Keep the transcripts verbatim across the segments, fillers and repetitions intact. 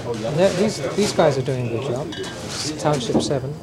They're- These, these guys are doing a good job. Township seven.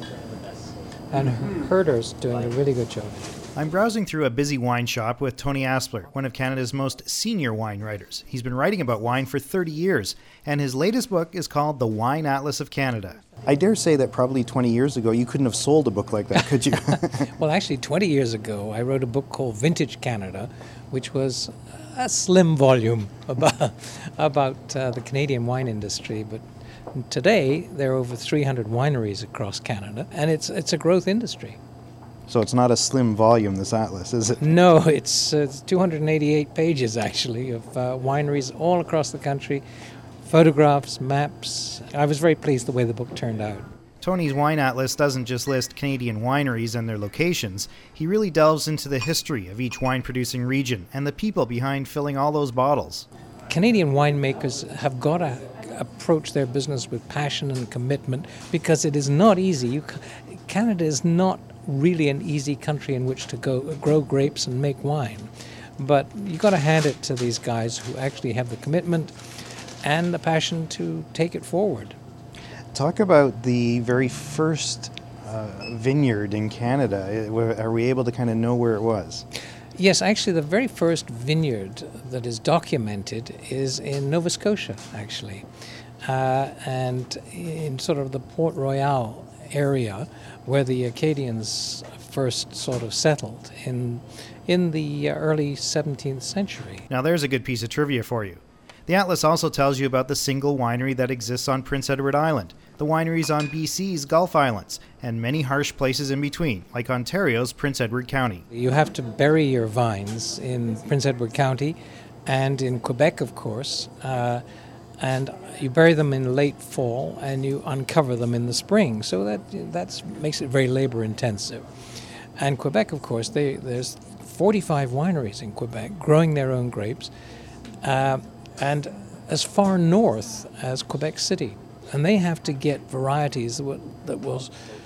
And Herder's doing a really good job. I'm browsing through a busy wine shop with Tony Aspler, one of Canada's most senior wine writers. He's been writing about wine for thirty years, and his latest book is called The Wine Atlas of Canada. I dare say that probably twenty years ago you couldn't have sold a book like that, could you? Well, actually, twenty years ago, I wrote a book called Vintage Canada, which was a slim volume about, about uh, the Canadian wine industry. But today, there are over three hundred wineries across Canada, and it's it's a growth industry. So it's not a slim volume, this atlas, is it? No, it's, uh, it's two hundred eighty-eight pages, actually, of uh, wineries all across the country, photographs, maps. I was very pleased the way the book turned out. Tony's Wine Atlas doesn't just list Canadian wineries and their locations. He really delves into the history of each wine-producing region and the people behind filling all those bottles. Canadian winemakers have got to approach their business with passion and commitment because it is not easy. You, Canada is not really an easy country in which to go grow grapes and make wine. But you've got to hand it to these guys who actually have the commitment and the passion to take it forward. Talk about the very first uh, vineyard in Canada. Are we able to kind of know where it was? Yes, actually the very first vineyard that is documented is in Nova Scotia, actually. Uh, and in sort of the Port Royal area where the Acadians first sort of settled in in the early seventeenth century. Now there's a good piece of trivia for you. The Atlas also tells you about the single winery that exists on Prince Edward Island, the wineries on B C's Gulf Islands, and many harsh places in between, like Ontario's Prince Edward County. You have to bury your vines in Prince Edward County and in Quebec, of course, uh, and you bury them in late fall and you uncover them in the spring. So that that's makes it very labor intensive. And Quebec, of course, they, there's forty-five wineries in Quebec growing their own grapes, uh, and as far north as Quebec City. And they have to get varieties that will, that will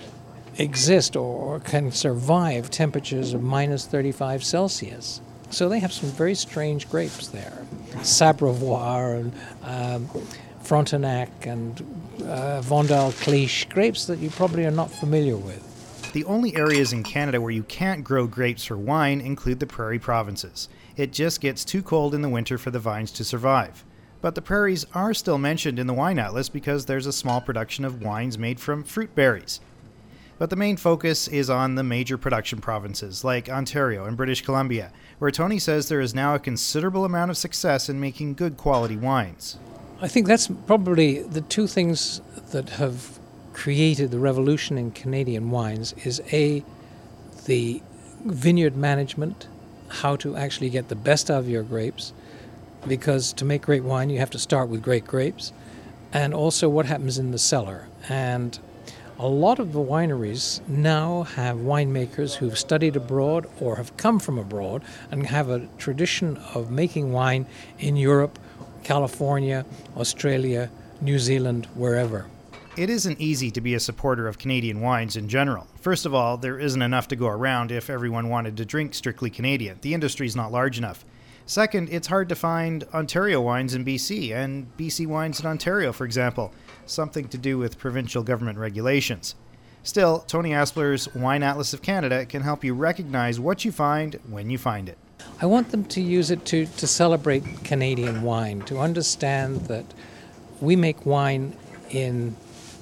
exist or, or can survive temperatures of minus thirty-five Celsius. So they have some very strange grapes there. Sabrevois and um, Frontenac and uh, Vendale Cliche, grapes that you probably are not familiar with. The only areas in Canada where you can't grow grapes for wine include the prairie provinces. It just gets too cold in the winter for the vines to survive. But the prairies are still mentioned in the Wine Atlas because there's a small production of wines made from fruit berries. But the main focus is on the major production provinces like Ontario and British Columbia, where Tony says there is now a considerable amount of success in making good quality wines. I think that's probably the two things that have created the revolution in Canadian wines is A, the vineyard management, how to actually get the best out of your grapes, because to make great wine you have to start with great grapes, and also what happens in the cellar. And a lot of the wineries now have winemakers who've studied abroad or have come from abroad and have a tradition of making wine in Europe, California, Australia, New Zealand, wherever. It isn't easy to be a supporter of Canadian wines in general. First of all, there isn't enough to go around if everyone wanted to drink strictly Canadian. The industry's not large enough. Second, it's hard to find Ontario wines in B C and B C wines in Ontario, for example, something to do with provincial government regulations. Still, Tony Aspler's Wine Atlas of Canada can help you recognize what you find when you find it. I want them to use it to, to celebrate Canadian wine, to understand that we make wine in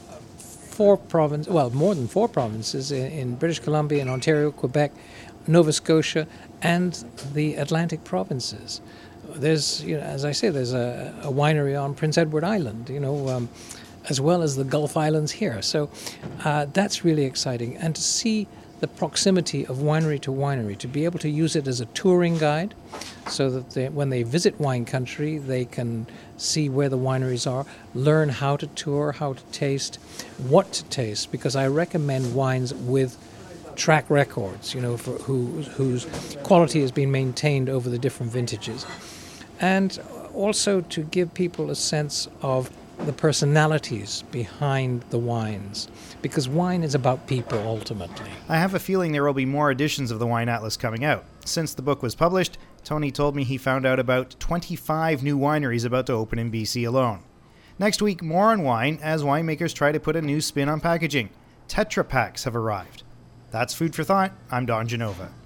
four provinces, well, more than four provinces, in, in British Columbia, in Ontario, Quebec, Nova Scotia, and the Atlantic provinces. There's, you know, as I say, there's a, a winery on Prince Edward Island, you know, um, as well as the Gulf Islands here. So uh, that's really exciting. And to see the proximity of winery to winery, to be able to use it as a touring guide so that they, when they visit wine country, they can see where the wineries are, learn how to tour, how to taste, what to taste, because I recommend wines with track records, you know, for who, whose quality has been maintained over the different vintages. And also to give people a sense of the personalities behind the wines, because wine is about people ultimately. I have a feeling there will be more editions of the Wine Atlas coming out. Since the book was published, Tony told me he found out about twenty-five new wineries about to open in B C alone. Next week, more on wine as winemakers try to put a new spin on packaging. Tetra Paks have arrived. That's Food for Thought. I'm Don Genova.